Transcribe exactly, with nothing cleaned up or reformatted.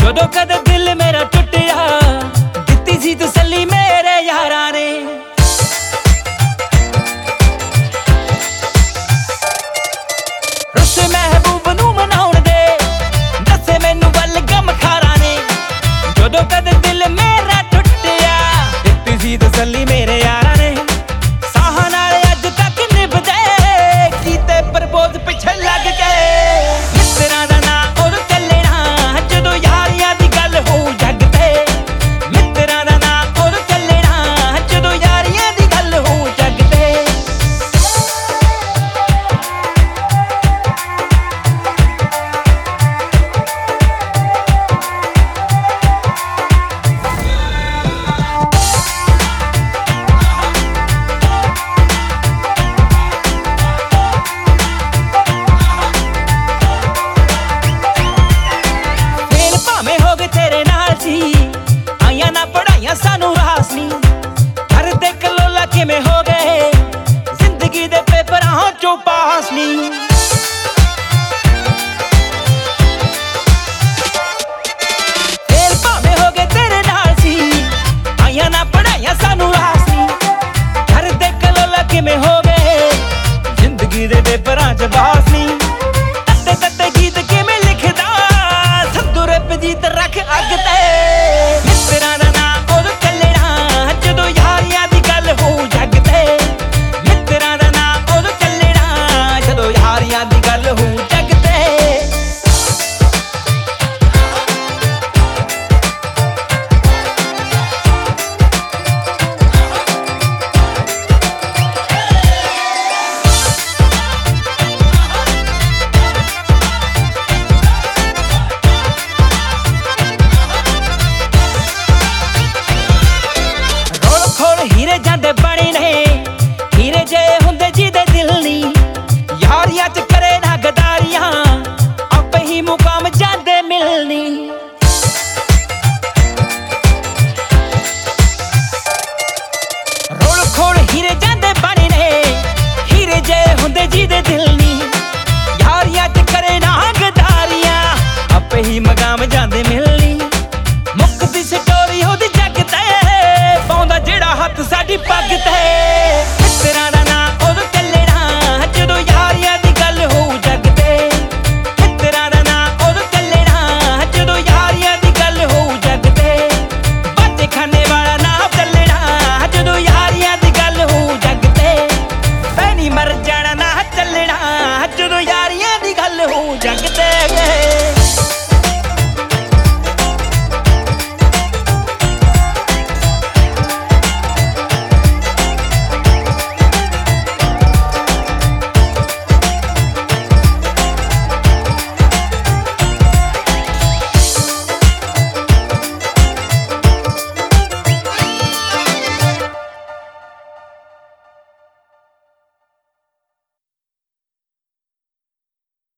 ਜਦੋਂ ਕਦੇ ਦਿਲ ਮੇਰਾ ਟੁੱਟਿਆ ਦਿੱਤੀ ਸੀ ਤਸੱਲੀ ਮੇਰੇ ਯਾਰਾਂ ਨੇ। ਰੁੱਸੇ ਮਹਿਬੂਬ ਨੂੰ ਮਨਾਉਣ ਦੇ ਦੱਸੇ ਮੈਨੂੰ ਬਲਗਮ ਖਾਰਾਂ ਨੇ। ਜਦੋਂ ਕਦੇ ਦਿਲ ਮੇਰਾ ਟੁੱਟਿਆ ਦਿੱਤੀ ਸੀ ਤਸੱਲੀ ਮੇਰੇ ਯਾਰਾਂ ਨੇ। ਸਾਹਾਂ ਨਾਲ ਅੱਜ ਤੱਕ ਨਿਭਦੇ ਕੀਤੇ ਪ੍ਰਪੋਜ਼ ਪਿੱਛੇ ਲੱਗ ਕੇ। ਮਿੱਤਰਾਂ ਦਾ ਨਾਂ ਉਦੋਂ ਚੱਲਣਾ ਜਦੋਂ ਯਾਰੀਆਂ ਦੀ ਗੱਲ ਹੋਊ ਜੱਗ ਤੇ। ਮਿੱਤਰਾਂ ਦਾ ਨਾਂ ਉਦੋਂ ਚੱਲਣਾ ਜਦੋਂ ਯਾਰੀਆਂ ਦੀ ਗੱਲ ਹੋਊ ਜੱਗ ਤੇ। ਆਈਆਂ ਨਾ ਪੜਾਈਆਂ ਸਾਨੂੰ ਰਾਸ ਨੀ ਘਰ ਦੇ ਕਲੋਲਾ ਕਿਵੇਂ ਹੋ ਗਏ ਜ਼ਿੰਦਗੀ ਦੇ ਪੇਪਰਾਂ ਚੋਂ ਪਾਸ ਨੀ। ਫੇਰ ਭਾਵੇਂ ਹੋ ਗਏ ਤੇਰੇ ਨਾਲ ਸੀ ਆਈਆਂ ਨਾ ਪੜਾਈਆਂ ਸਾਨੂੰ ਰਾਸ ਨੀ ਘਰ ਦੇ ਕਲੋਲਾ ਕਿਵੇਂ ਹੋ ਗਏ ਜ਼ਿੰਦਗੀ ਦੇ ਪੇਪਰਾਂ ਚ ਪਾਸ ਨੀ। ਤੱਤੇ ਤੱਤੇ ਗੀਤ ਕਿਵੇਂ ਲਿਖਦਾ ਸੰਧੂ ਰਪਜੀਤ ਰੱਖ ਅੱਗ ਤੇ। ਮਿੱਤਰਾਂ ਦਾ ਨਾਂ ਉਦੋਂ ਚੱਲਣਾ ਜਦੋਂ ਯਾਰੀਆਂ ਦੀ ਗੱਲ ਹੋਊ ਜੱਗ ਤੇ। ਮਿੱਤਰਾਂ ਦਾ ਨਾਂ ਉਦੋਂ ਚੱਲਣਾ ਜਦੋਂ ਯਾਰੀਆਂ ਦੀ ਗੱਲ ਹੋਊ ਜੱਗ ਤੇ। ਹੀਰੇ ਜਾਂਦੇ ਬਣੇ ਨੇ ਹੀਰੇ ਜੇ ਹੁੰਦੇ ਜਿਹਦੇ ਦਿਲ ਨੀ। ਯਾਰੀਆਂ ਚ ਕਰੇ ਨਾ ਗਦਾਰੀਆਂ ਆਪੇ ਹੀ ਮੁਕਾਮ ਜਾਂਦੇ ਮਿਲਣੀ। ਰੋਲ ਖੋਲ ਹੀਰੇ ਜਾਂਦੇ ਬਣੇ ਨੇ ਹੀਰੇ ਜੇ ਹੁੰਦੇ ਜਿਹਦੇ ਦਿਲ ਨੀ। ਯਾਰੀਆਂ ਚ ਕਰੇ ਨਾ ਗਦਾਰੀਆਂ ਆਪੇ ਹੀ ਮੁਕਾਮ ਜਾਂਦੇ ਮਿਲ